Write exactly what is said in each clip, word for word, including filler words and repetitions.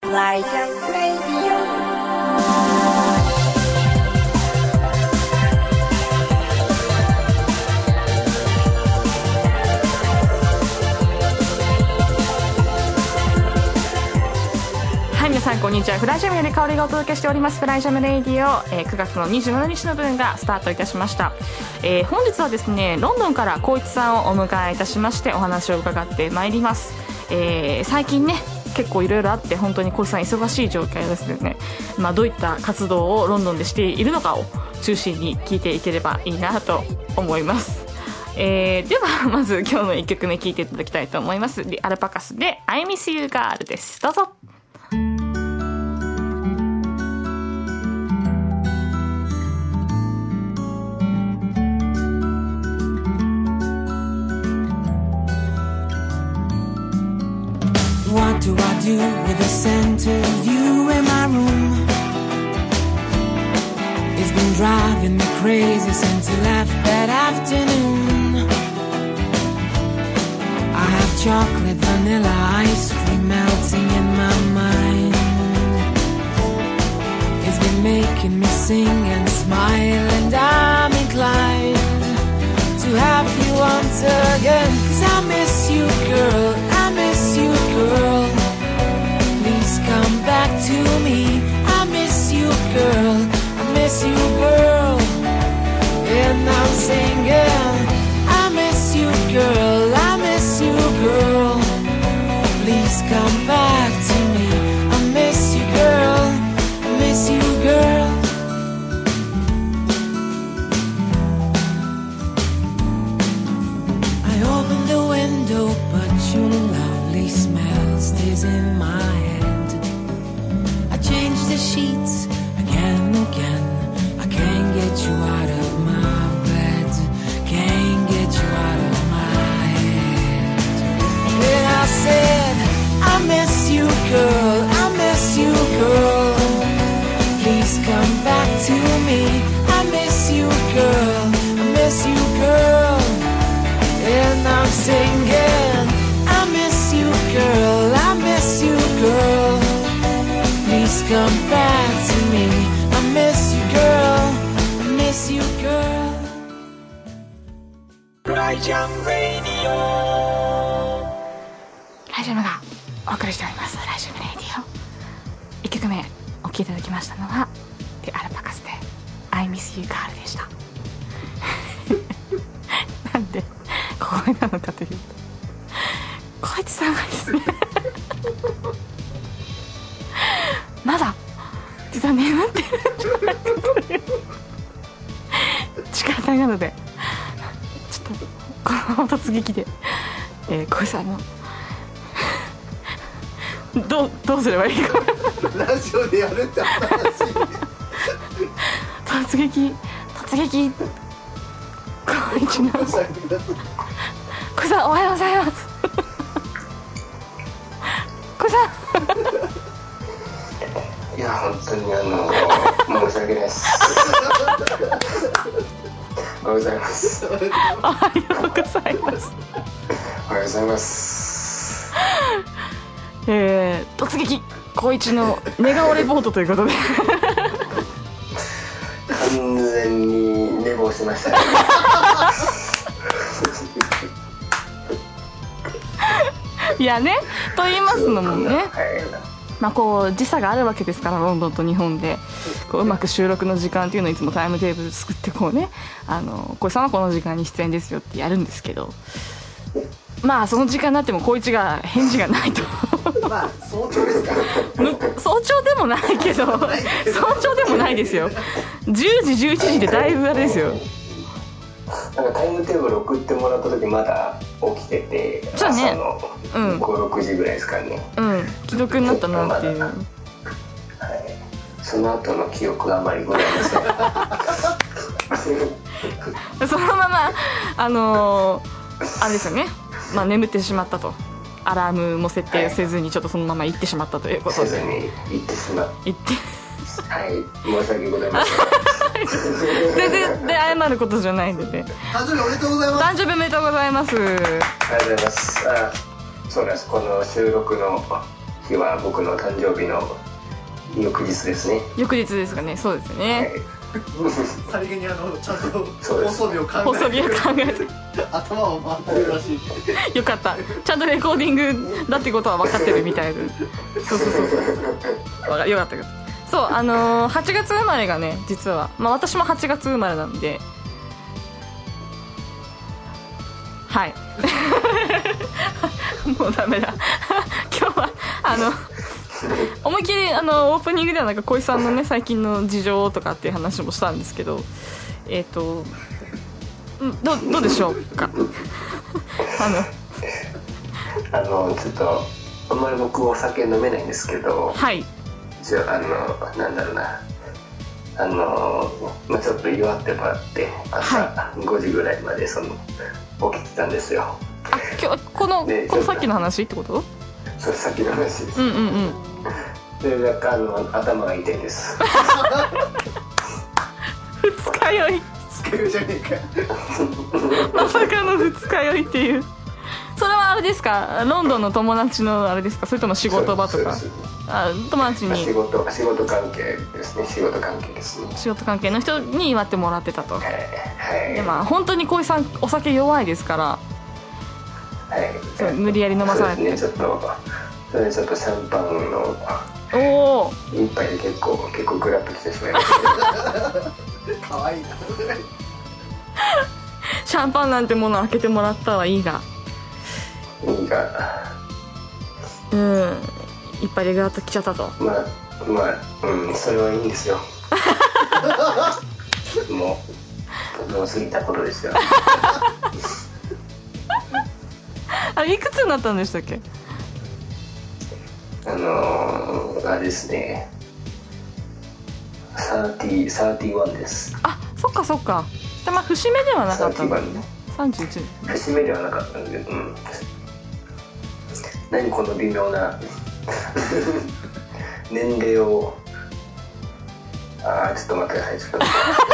ライジャムレディオ。はい、皆さんこんにちは。フライジャムより香りがお届けしておりますフライジャムレディオ、えー、くがつのにじゅうしちにちの分がスタートいたしました。えー、本日はですね、ロンドンから光一さんをお迎えいたしましてお話を伺ってまいります。えー、最近ね結構いろいろあって本当に光一さん忙しい状況ですので、まあ、どういった活動をロンドンでしているのかを中心に聞いていければいいなと思います。えー、ではまず今日のいっきょくめ聴いていただきたいと思います。アルパカスで I Miss You Girl です。どうぞ。 What do I do with the scent of you in my room? It's been driving me crazy since you left that afternoon. I have chocolate, vanilla, ice cream melting in my mind. It's been making me sing and smile, and I'm inclined to have you once again. 'Cause I miss you, girl, I miss you, girl. Please come back to me. I miss you, girl, I miss you, girl. And I'm singing, I miss you, girl, I miss you, girl. Please come back to me. I miss you, girl, I miss you, girl. I open the window, but your lovely smell stays in my head. I change the sheets again and again. I can't get you out of my bed. Can't get you out of my head. And I said, I miss you, girl, I miss you, girl. Please come back to me. I miss you, girl, I miss you, girl. And I'm singing, I miss you, girl, I miss you, girl. Please come back to me. I miss you, girl, I miss you, girl. Fly Jam Radio。 ライジャムがお送りしておりますライジャムレディオ。いっきょくめお聴きいただきましたのはでアルパカスで I Miss You Girl でした。なんでこれなのかというと、小市さんがですねまだ実は眠ってるんじゃないかという力体なので、ちょっとこのまま突撃で、えー、小市さんのどうどうすればいいかラジオでやるって話突撃突撃小市の小市さんおはようございます小市さん。いや本当にあの申し訳ないですおはようございますおはようございますおはようございますえー、突撃小市の寝顔レポートということで完全に寝坊しましたねいやね、と言いますのもね、まあ、こう時差があるわけですから、ロンドンと日本でこううまく収録の時間っていうのをいつもタイムテーブル作ってこうね、あの小市さんはこの時間に出演ですよってやるんですけど、まあその時間になっても小市が返事がないとまあ早朝ですか早朝でもないけど早朝でもないですよ。じゅうじじゅういちじでだいぶあれですよ。 なんかタイムテーブル送ってもらった時まだ起きてて、 そうね、 朝のご、ろくじぐらいですかね。うん既読になったなっていう、はい、 その後の記憶があまりございませんそのままあのー、あれですよね、まあ、眠ってしまったと、アラームも設定せずにちょっとそのまま行ってしまったということで、 せずに行ってしまっ行ってはい申し訳ございません全然で謝ることじゃないんでね。 誕生日おめでとうございます。 誕生日おめでとうございます。ありがとうございます。あ、そうなんです。この収録の日は僕の誕生日の翌日ですね。 翌日ですかね。そうですよね、 はいさりげにあのちゃんと放送日を考えて放送日を考えて頭を回ってるらしい。 よかった、ちゃんとレコーディングだってことは分かってるみたいでそうそうそうそうわかよかったよかったそうあのー、はちがつ生まれがね実は、まあ、私もはちがつ生まれなんではいもうダメだ今日はあの思いっきりあのオープニングではなんか小井さんのね最近の事情とかっていう話もしたんですけどえっ、ー、とど, どうでしょうかあのあのちょっとあんまり僕お酒飲めないんですけど、 はいじゃああのなんだろうなあの、まあ、ちょっと祝ってもらって朝ごじぐらいまでその起きてたんですよ。 あ今日このこのさっきの話ってこと？ そうさっきの話です。 うんうんうんでなんかあの頭が痛いです二日酔い二日酔いじゃねえかまさかの二日酔いっていう。それはあれですか、ロンドンの友達のあれですか、それとも仕事場とか？あ友達に仕事仕事関係ですね。仕事関係ですね。 仕事関係の人に祝ってもらってたと。 はい、はい、 でまあ本当に小井さんお酒弱いですから、 はい、 そう無理やり飲まされて、 ね、ちょっとそれでちょっとシャンパンのおお一杯で結構結構グラッときてしまいましたかわいいなシャンパンなんてもの開けてもらったはいいがいいがうん一杯でグラッときちゃったと。 まあまあうんそれはいいんですよもうもう過ぎたことですよあれいくつになったんでしたっけ？ あのー、あれですねさんじゅう、さんじゅういちです。 あそっかそっか。でまあ節目ではなかったんだよね。さんじゅういち節目ではなかったんで、うん、何この微妙な年齢をあーちょっと待ってくださいちょっと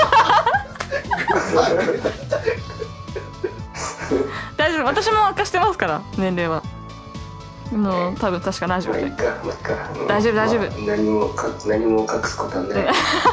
大丈夫、私も明かしてますから年齢は。あの多分確かラジオで、 まあいいか、まあいいか、うん、 大丈夫大丈夫、 まあ、何もか何も隠すことはない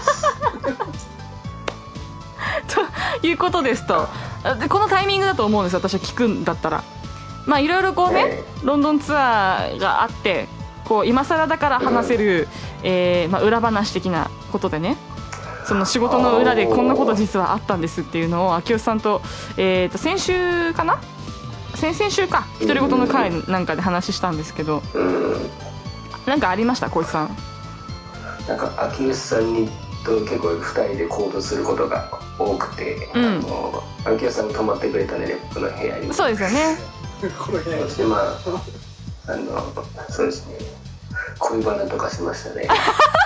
ということですと、でこのタイミングだと思うんですよ、私は聞くんだったら。まあいろいろこうね、 えロンドンツアーがあってこう今更だから話せる、うんえーまあ、裏話的なことでね、その仕事の裏でこんなこと実はあったんですっていうのを秋吉さんと、えー、と先週かな先々週か独り言の会なんかで話したんですけど、 うん、 なんかありました小石さん？ なんか秋吉さんにと結構ふたりで行動することが多くて、うん、あの秋吉さんが泊まってくれたんでね僕の部屋に。 そうですよねこの部屋に。 そしてまああのそうですね恋バナとかしましたね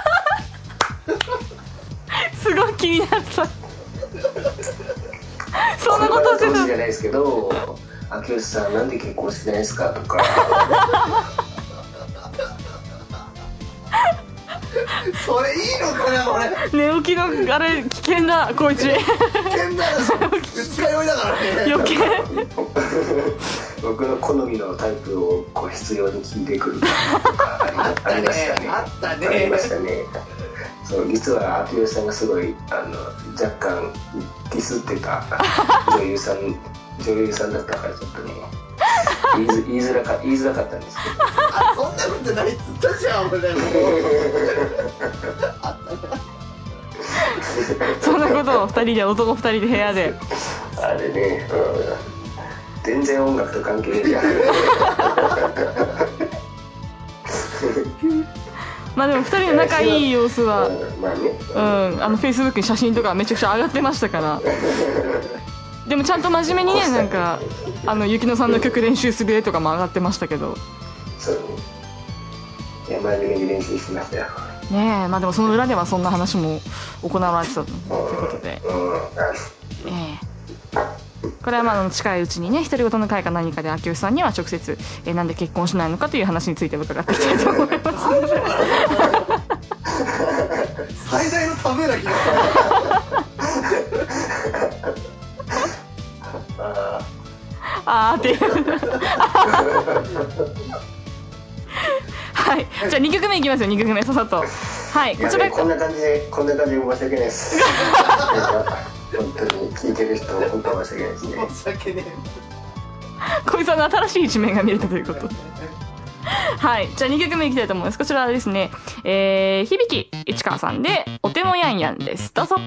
すごい気になったそんなことしてたじゃないですけど秋吉さんなんで結婚してないですかとかそれいいのかな俺。 寝起きのあれ危険だこいつ危険だ二日酔いだからね余計僕の好みのタイプをこう必要に聞いてくるとかありましたねあったねありましたね。そう実は秋吉さんがすごいあの若干ディスってた女優さん女優さんだったからちょっとね言いづ言いづらか言いづらかったんですけどあそんなことないっつったじゃん俺もあったなそんなことをふたりで男ふたりで部屋であれね、うん、全然音楽と関係ないじゃんまあでもふたりの仲いい様子は、 うん、まあね、 うん、あのフェイスブックに写真とかめちゃくちゃ上がってましたからでもちゃんと真面目にねなんかあの雪乃さんの曲練習する絵とかも上がってましたけど、 そうねいや真面目に練習しましたよねえ。まあでもその裏ではそんな話も行われてたということで、 うんうん、 ええこれはまあ近いうちにね独り言の会か何かで秋吉さんには直接、えー、なんで結婚しないのかという話について伺っていきたいと思います最大のためらきだあーっていうはいじゃあにきょくめいきますよ。にきょくめささっと。はい、こちらこんな感じでこんな感じで申し訳ないです本当に聞いてる人本当申し訳ないですね。 申し訳ね小井さんの新しい一面が見れたということはい、じゃあにきょくめいきたいと思います。こちらはですね、えー、響市川さんでお手もやんやんです。どうぞ。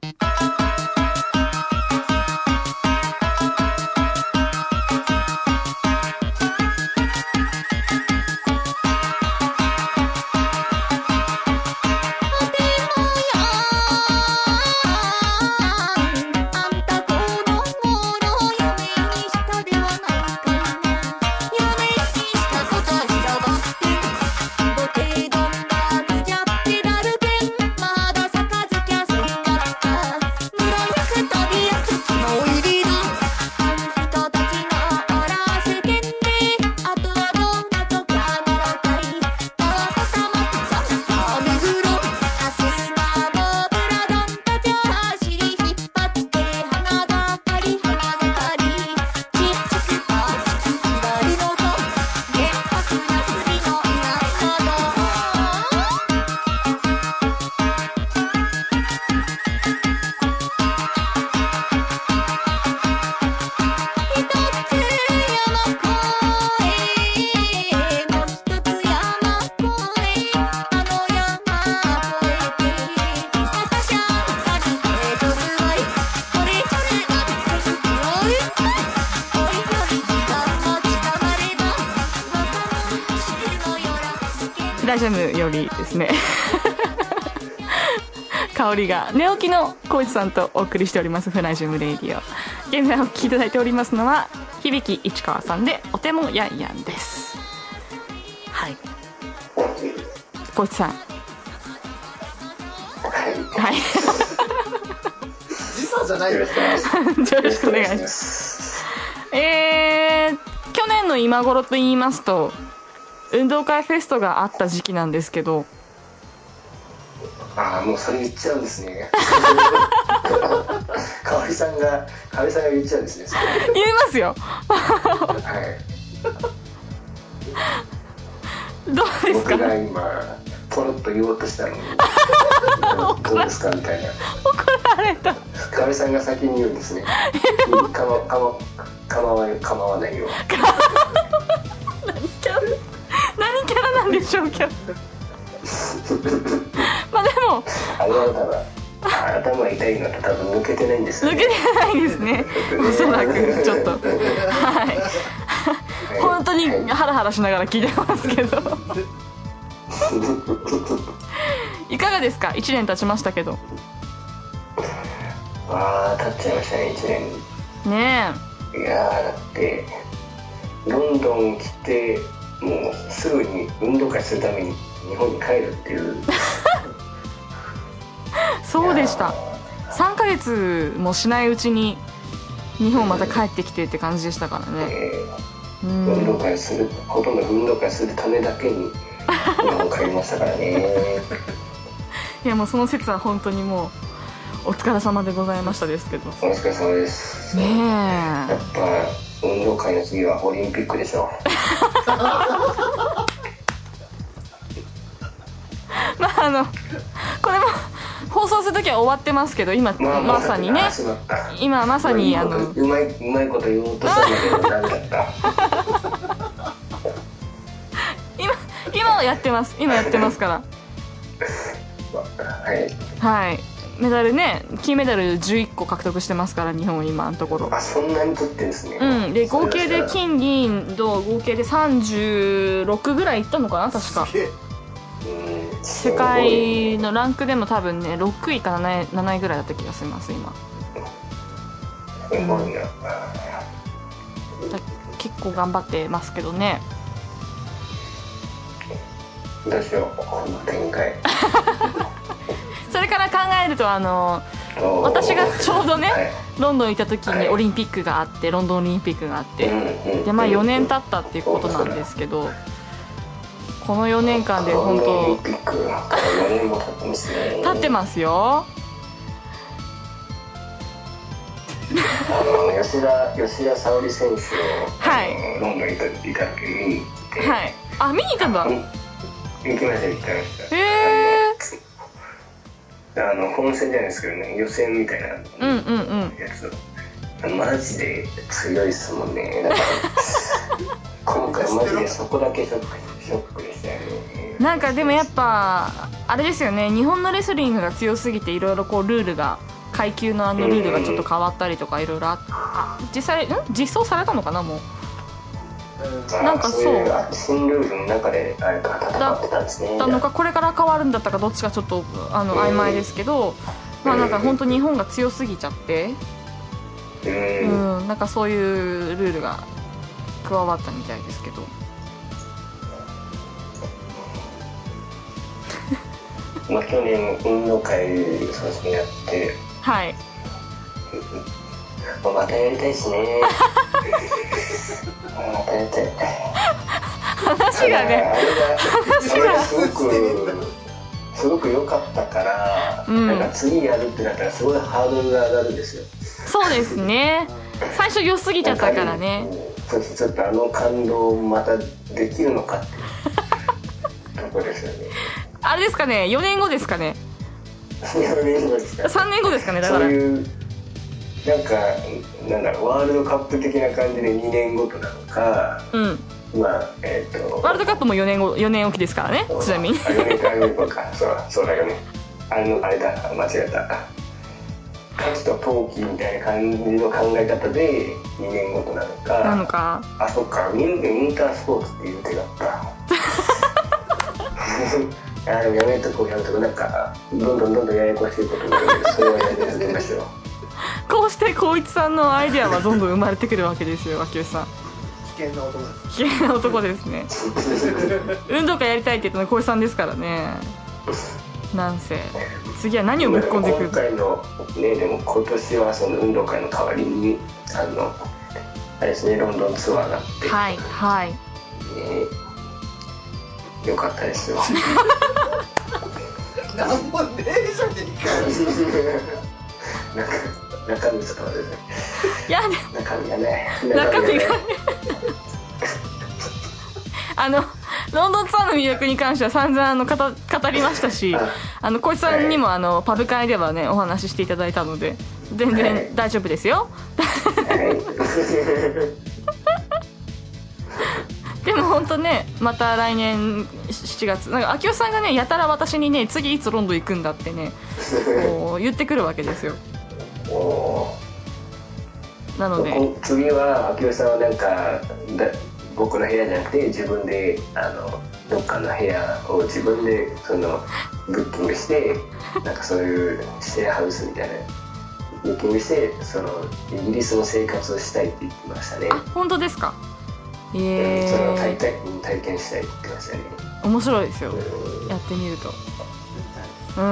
ラジャムよりですね香りが寝起きの小市さんとお送りしておりますフラジャムレイディオ。現在お聴きいただいておりますのは響市川さんでお手もやんやんです。はい、小市さん、はい時差じゃないですかよろしくお願いします。えー、去年の今頃と言いますと運動会フェストがあった時期なんですけど。 ああ、もうそれ言っちゃうんですねかおりさんがかおりさんが言っちゃうんですね。 言いますよはいどうですか。 僕が今ポロッと言おうとしたのにどうですかみたいな。 怒られた。 かおりさんが先に言うんですねかまかま構わ構わないよ何キャラ何キャラなんでしょうかまあでもあれは多分頭痛いのと多分抜けてないんですね。 抜けてないですねおそらくちょっとはい本当にハラハラしながら聞いてますけどいかがですか。いちねん経ちましたけど。 ああ、経っちゃいましたね、いちねん。 ねえいやーだってロンドン来てもうすぐに運動会するために日本に帰るっていうそうでした。さんかげつもしないうちに日本また帰ってきてって感じでしたからね、 えー、 うん運動会するほとんど運動会するためだけに日本帰りましたからねいやもうその説は本当にもうお疲れ様でございましたですけど。 お疲れ様ですねえ、 やっぱ運動会の次はオリンピックでしょまああのこれも放送するときは終わってますけど今、まあ、まさにね今まさにあのうまいうまいこと言おうとしたんだけどダメだった今今はやってます今やってますからはいはいメダルね金メダルじゅういっこ獲得してますから日本今のところ。 あそんなに取ってんですね。 うんで合計で金銀銅合計でさんじゅうろくぐらいいったのかな確か。世界のランクでも多分ねろくいかななないぐらいだった気がします今。 すごいな、うん、 結構頑張ってますけどね。 どうしようこの展開それから考えるとあの私がちょうどね、はい、ロンドン行った時にオリンピックがあってロンドンオリンピックがあって、はい、でまあよねん経ったっていうことなんですけどこのよねんかんで本当オリンピックよねんも経ってますね。 経ってますよあの吉田吉田沙保里選手を、 はい、 ロンドンにいた時に見に行って、 はい、あ見に行ったんだ。 行きました行きました。 へえ。 あの本戦じゃないですけどね、予選みたいなやつを、うんうんうん、マジで強いっすもんね。だから今回マジでそこだけショックショックでしたよね。 なんかでもやっぱあれですよね、日本のレスリングが強すぎていろいろこうルールが階級のあのルールがちょっと変わったりとかいろいろああ実際ん実装されたのかなもう。なんかそういう新ルールの中であれか戦ってたんですね。 だのかこれから変わるんだったかどっちかちょっとあの曖昧ですけど、まあなんか本当日本が強すぎちゃって、うん、なんかそういうルールが加わったみたいですけど。 まあ去年運動会そうですねやって、 はい。 またやりたいですね。またやりたい。 話がね、 話がすごくすごく良かったから、うん、なんか次やるってなったらすごいハードルが上がるんですよ。 そうですね。最初良すぎちゃったからね。 そうです。ちょっとあの感動をまたできるのかってとこですよね。 あれですかね、よねんごですかね。 よねんごですか。 さんねんごですかね、だから。 そういうなんかなんだろう、ワールドカップ的な感じでにねんごとなのか、うん、まあえっ、ー、とワールドカップもよねんごよねんおきですからね、ちなみに。 あよねんかよねんごか、そうそうだよね。あのあれだ、間違えた。勝ちと陶器みたいな感じの考え方でにねんごとなのか。 なのか。 あ、そっか、ウィンウィンタースポーツっていう手があった。あのやめとこうやめとこう、なんかどんどんどんどんややこしいことになるので、それはやり始めましたよ。 こうして光一さんのアイデアはどんどん生まれてくるわけですよ、秋吉さん。 危険な男です。 危険な男ですね。運動会やりたいって言ったの光一さんですからね。なんせ次は何をぶっ込んでくる。 今回のね、でも今年はその運動会の代わりにあのあれですね、ロンドンツアーがあって、 はいはい、ね、 よかったですよ。 なんもねえじゃねえかよ。 なんか中身ちょっと待ってください。 いや中身がね、 中身がねあのロンドンツアーの魅力に関しては散々あの 語, 語りましたし、あの小石さんにもあのパブ会ではねお話ししていただいたので全然大丈夫ですよ。でも本当ね、また来年しちがつ、なんか秋吉さんがねやたら私にね次いつロンドン行くんだってねこう言ってくるわけですよ。なので次は秋吉さんはなんかだ僕の部屋じゃなくて自分であのどっかの部屋を自分でそのブッキングしてなんかそういうシェアハウスみたいなブッキングしてそのイギリスの生活をしたいって言ってましたね。 あ、本当ですか。えー、 その体体体験したいって言ってましたね。 面白いですよ、やってみると。うん、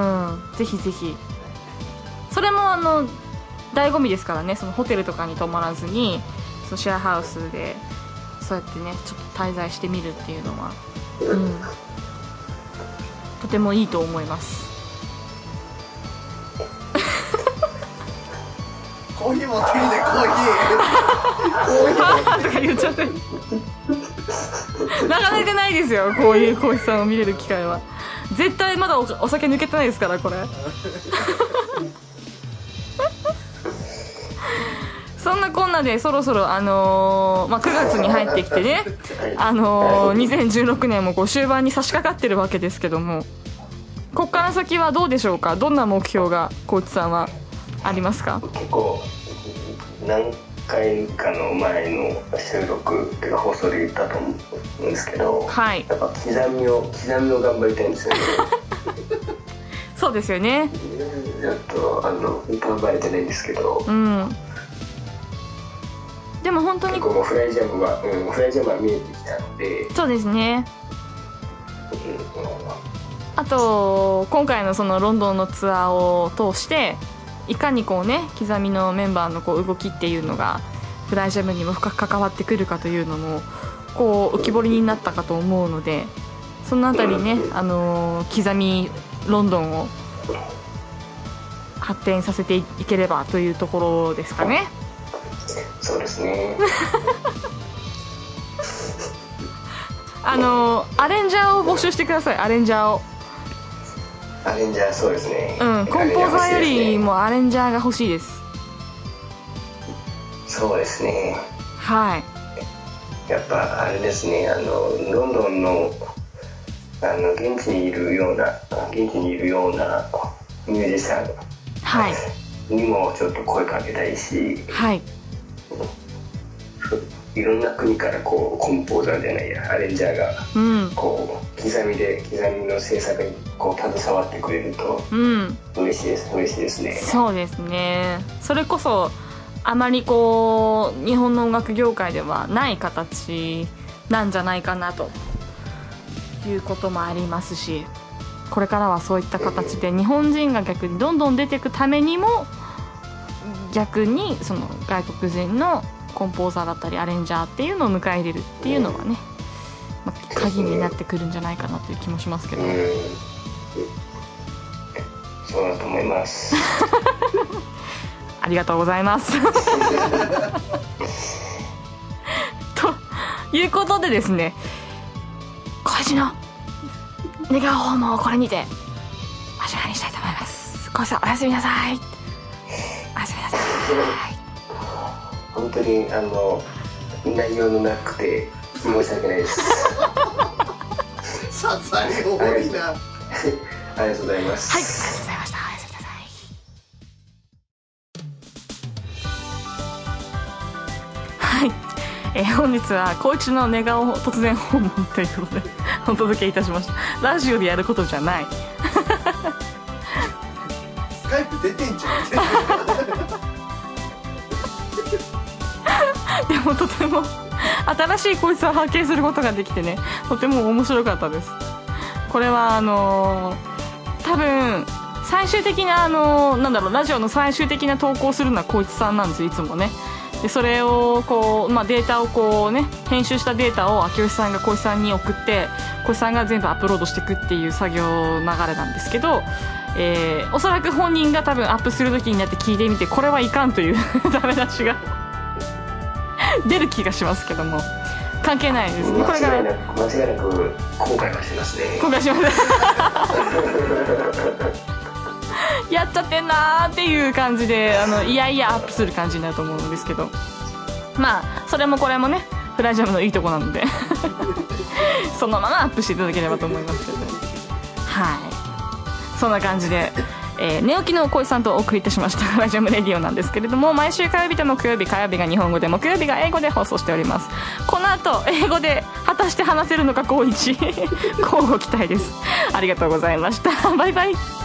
ぜひぜひ。それもあの醍醐味ですからね、そのホテルとかに泊まらずにそのシェアハウスでそうやってねちょっと滞在してみるっていうのは、うん、とてもいいと思います。 コーヒー持ってきて、コーヒーとか言っちゃってなかなかないですよ、こういうコーヒーさんを見れる機会は。絶対まだ お, お酒抜けてないですからこれ。そんなこんなでそろそろ、あのーまあ、くがつに入ってきてね、あのー、にせんじゅうろくねんもこう終盤に差し掛かってるわけですけども、こっから先はどうでしょうか。どんな目標が高知さんはありますか。 結構何回かの前の収録っていうか放送で言ったと思うんですけど、はい、やっぱ刻みを刻みを頑張りたいんですよね。 そうですよね。 ちょっとあの頑張れてないんですけど、うん、 でも本当に結構もうフライジャムは、うん、フライジャムは見えてきたので。 そうですね、うん、あと今回のそのロンドンのツアーを通していかにこうね刻みのメンバーのこう動きっていうのがフライジャムにも深く関わってくるかというのもこう浮き彫りになったかと思うので、そのあたりね、うん、あのー、刻みロンドンを発展させていければというところですかね。 そうですね。 あのアレンジャーを募集してください。アレンジャーを。 アレンジャー、そうですね。 うん、コンポーザーよりもアレンジャーが欲しいです。 そうですね。 はい。 やっぱあれですね、あのロンドンのあの現地にいるような現地にいるようなミュージシャン、 はい、 にもちょっと声かけたいし、 はい、 いろんな国からこうコンポーザーじゃないやアレンジャーが、うん、こう刻みで刻みの制作にこう携わってくれると、うん、嬉しいです嬉しいですね。 そうですね。それこそあまりこう日本の音楽業界ではない形なんじゃないかなということもありますし、これからはそういった形で日本人が逆にどんどん出ていくためにも、逆にその外国人のコンポーザーだったりアレンジャーっていうのを迎え入れるっていうのはね、まあ、鍵になってくるんじゃないかなという気もしますけど、うん、 そうだと思いますありがとうございますということでですね、小石の願う訪問をこれにておしまいにしたいと思います。小石さんおやすみなさい。おやすみなさい。 本当にあの内容のなくて申し訳ないですささり多いなありがとうございます。 はい、ありがとうございました。おやすみなさい。はい、えー、本日は小一の寝顔突然訪問ということでお届けいたしました。ラジオでやることじゃないスカイプ出てんじゃんでもとても新しい小一を発見することができてね、とても面白かったです。これはあのー、多分最終的なあのー、なんだろうラジオの最終的な投稿するのは小一さんなんですよ、いつもね。でそれをこう、まあ、データをこうね編集したデータを秋吉さんが小石さんに送って小石さんが全部アップロードしていくっていう作業流れなんですけど、えー、おそらく本人が多分アップする時になって聞いてみてこれはいかんというダメ出しが出る気がしますけども関係ないですね。 これが間違いなく後悔はしますね。 後悔しますやっちゃってんなーっていう感じであのいやいやアップする感じになると思うんですけど、まあそれもこれもねフラジャムのいいとこなのでそのままアップしていただければと思いますけど、はい、そんな感じで、えー、寝起きの小石さんとお送りいたしましたフラジャムレディオなんですけれども、毎週火曜日と木曜日、火曜日が日本語で木曜日が英語で放送しております。この後英語で果たして話せるのか小一交互期待です。ありがとうございました。バイバイ。